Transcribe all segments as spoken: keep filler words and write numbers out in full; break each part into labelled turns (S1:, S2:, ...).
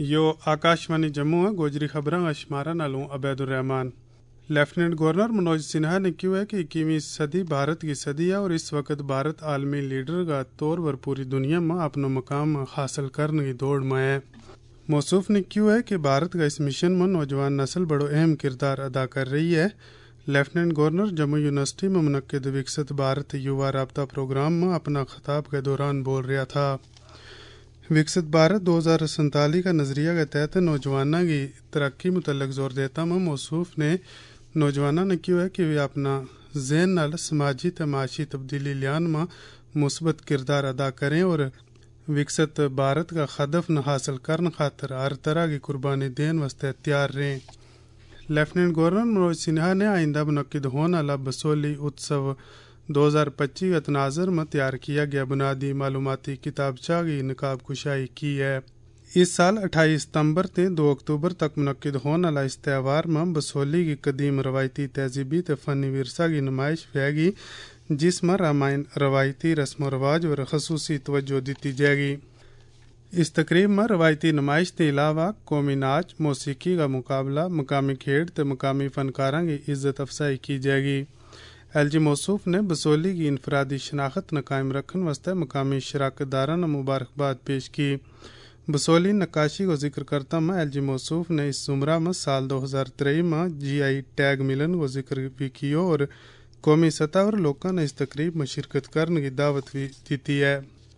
S1: यो आकाशवाणी जम्मू है गोजरी खबरां अशमारा नालों अबैदुर रहमान। लेफ्टिनेंट गवर्नर मनोज सिन्हा ने क्यों है कि इक्कीसवीं सदी भारत की सदी है और इस वक्त भारत आलमी लीडर का तौर पर पूरी दुनिया में अपना मकाम हासिल करने की दौड़ में है। मौसूफ ने क्यों है कि भारत का इस मिशन में नौजवान नस्ल बड़ो अहम किरदार अदा कर रही है। लेफ्टिनेंट गवर्नर जम्मू यूनिवर्सिटी में मुनक्किद विकसित भारत युवा राब्ता प्रोग्राम में अपना खिताब के दौरान बोल रहा था। विकसित भारत दो हज़ार सैंतालीस का नज़रिया के तहत नौजवानों की तरक्की मुतल्लिक जोर देता में मौसूफ ने नौजवानों ने क्यों है कि वे अपना जहन नाल समाजी ते माशी तब्दीली लियान में मुस्बत किरदार अदा करें और विकसित भारत का हदफ न हासिल करने खातर हर तरह की कुर्बानी देने वास्ते तैयार रहें। लेफ्टिनेंट गवर्नर मनोज सिन्हा ने आइंदा मुनक्किद होने वाला बसोली उत्सव दो हज़ार पच्चीस का तनाज़र में तैयार किया गया बुनियादी मालूमाती किताबचा की नकाब कुशाई की है। इस साल अट्ठाईस सितंबर से दो अक्टूबर तक मुनक्किद होने वाला इस त्यौहार में बसोली की कदीम रवायती तहजीबी ते फनी विरसा की नुमाइश होगी, जिसमें रामायण रवायती रस्म रवाज और खसूसी तवज्जो दी जाएगी। इस तकरीब में रवायती नुमाइश के अलावा कौमी नाच, मौसीकी का मुकाबला, मकामी खेड ते मकामी फनकारों की इज्जत अफजाई की जाएगी। एल जी मौसूफ ने बसोली की इनफरादी शनाख्त न कायम रखने वास्ते मकामी शराकतदारों ने मुबारकबाद पेश की। बसोली नक्काशी को जिक्र करता में एल जी मौसूफ ने इस जुमरा में साल दो हज़ार तेईस में जी आई टैग मिलन को जिक्र भी किया और कौमी सतह और लोगों ने इस तकरीब में शिरकत करने की दावत भी दी है।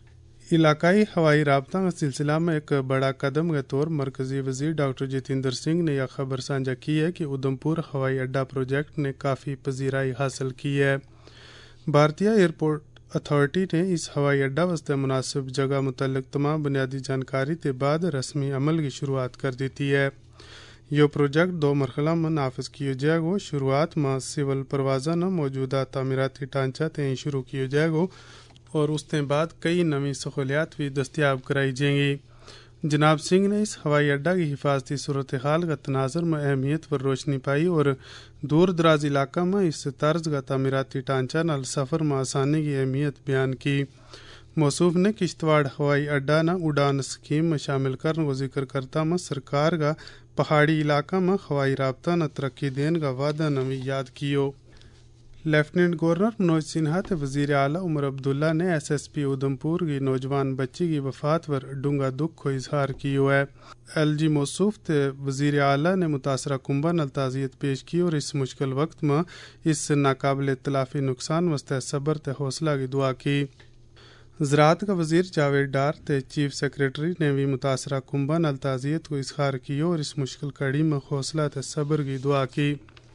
S1: इलाकाई हवाई राबता के सिलसिला में एक बड़ा कदम के तौर मरकजी वजीर डॉक्टर जितेंद्र सिंह ने यह खबर साझा की है कि उधमपुर हवाई अड्डा प्रोजेक्ट ने काफ़ी पजीराई हासिल की है। भारतीय एयरपोर्ट अथॉरिटी ने इस हवाई अड्डा वास्ते मुनासिब जगह मुतल्लिक तमाम बुनियादी जानकारी के बाद रस्मी अमल की शुरुआत कर दी है। यह प्रोजेक्ट दो मरहला में नाफिज किया जाएगा। शुरुआत में सिविल परवाजा न मौजूदा तामीराती ढांचा ते शुरू किया जाएगा और उसके बाद कई नवी सहूलियात भी दस्तियाब कराई जाएंगी। जनाब सिंह ने इस हवाई अड्डा की हिफाजती सूरत हाल का तनाज़र में अहमियत पर रोशनी पाई और दूर दराज इलाका में इस तर्ज का तामीराती ढांचा नाल सफ़र में आसानी की अहमियत बयान की। मौसूफ ने किश्तवाड़ हवाई अड्डा न उड़ान स्कीम में शामिल करने को जिक्र करता में सरकार का पहाड़ी इलाका में हवाई राब्ता न तरक्की देने का वादा नवी याद कियो। लेफ्टिनेंट गवर्नर मनोज सिन्हा ते वजीर आला उमर अब्दुल्ला ने एस एस पी उधमपुर की नौजवान बच्ची की वफात पर डूंगा दुख को इजहार किया है। एल जी मौसूफ ते वजीर आला ने मुतासरा कुंबा नल ताज़ियत पेश की और इस मुश्किल वक्त में इस नाकाबिल तलाफी नुकसान वास्ते सब्र ते हौसला की दुआ की। ज़राअत का वजीर जावेद डार ते चीफ सेक्रेटरी ने भी मुतासरा कुंबा नल ताज़ियत को इजहार किया और इस मुश्किल कड़ी में हौसला ते सब्र की दुआ की।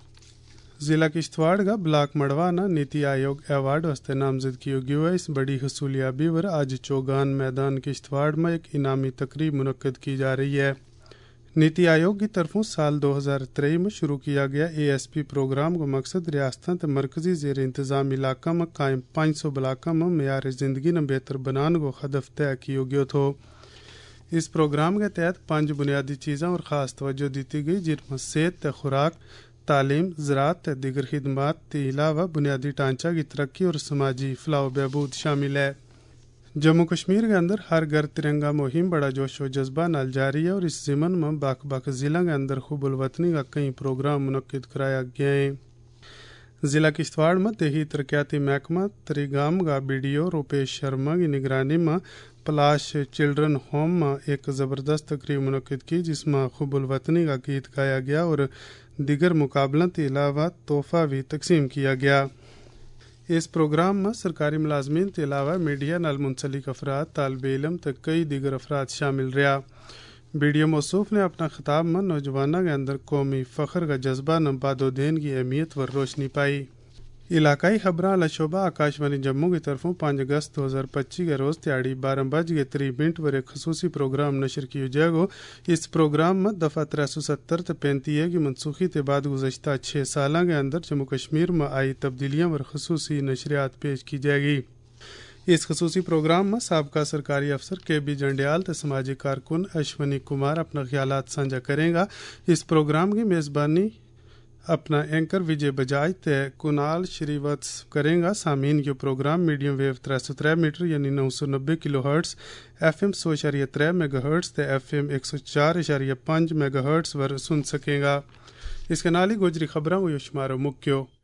S1: ज़िला किश्तवाड़ का ब्लाक मड़वाना नीति आयोग अवार्ड वास्ते नामजद किया गया है। इस बड़ी हसूलियाबी पर आज चौगान मैदान किश्तवाड़ में एक इनामी तकरीब मुनक्किद की जा रही है। नीति आयोग की तरफों साल दो हज़ार तेईस में शुरू किया गया ए एस पी प्रोग्राम का मकसद रियासतों ते मरकजी जेर इंतजाम इलाका में कायम पाँच सौ ब्लाकों में मेयार जिंदगी न बेहतर बनाने को हदफ तय किया गया था। इस प्रोग्राम के तहत पाँच बुनियादी चीज़ों और ख़ास तवज्जो दी गई, जिनमें सेहत ते खुराक, तालीम, ज़राअत दीगर खिदमात के अलावा बुनियादी ढांचा की तरक्की और समाजी फलाह बहबूद शामिल है। जम्मू कश्मीर के अंदर हर घर तिरंगा मुहिम बड़ा जोश व जज्बा नाल जारी है और इस ज़िमन में बाक बाक ज़िला के अंदर खुबुल वतनी का कई प्रोग्राम मुनक्किद कराया गया है। ज़िला किश्तवाड़ में देही तरक्याती महकमा तरीगाम का B D O Rupesh Sharma की निगरानी में पलाश चिल्ड्रन होम में एक ज़बरदस्त तकरीब मुनक्किद की, जिसमें खुबुल वतनी का गीत गाया गया और दिगर मुकाबलों के अलावा तोहफा भी तकसीम किया गया। इस प्रोग्राम में सरकारी मुलाजमीन के अलावा मीडिया नाल मुंसलिक अफराद, तालिबे इल्म तक कई दिगर अफराद शामिल रहा। वीडियो मौसूफ ने अपना खिताब में नौजवानों के अंदर कौमी फ़ख्र का जज्बा न बादोदेन की अहमियत पर रोशनी पाई। इलाकाई खबरां अला शोबा आकाशवाणी जम्मू की तरफों पाँच अगस्त दो हज़ार पच्चीस के रोज़ त्याड़ी बारह बज के त्री मिनट पर एक खसूसी प्रोग्राम नशर किया जाएगा। इस प्रोग्राम में दफ़ा त्रै सौ सत्तर ते पैंतीस की मनसूखी के बाद गुज़श्ता छः साल के अंदर जम्मू कश्मीर में आई तब्दीलियाँ पर खसूसी नशरियात पेश की जाएगी। इस खसूसी प्रोग्राम में साबका सरकारी अफसर के बी जंडियाल ते समाजी कारकुन अश्वनी कुमार अपना ख्यालात साझा करेगा। इस प्रोग्राम की मेज़बानी اپنا اینکر وجے بجاج تے کنال شریوتس کریں گا. سامعین یہ پروگرام میڈیم ویو تر سو تر میٹر یعنی نو سو نبے کلو ہرٹس ایف ایم سو اشاریہ تر میگا ہرٹس تے ایف ایم ایک سو چار اشاریہ پانچ میگا ہرٹس ور سن سکیں گا. اس کے نال ہی گوجری خبراں کو شمارو مکیو.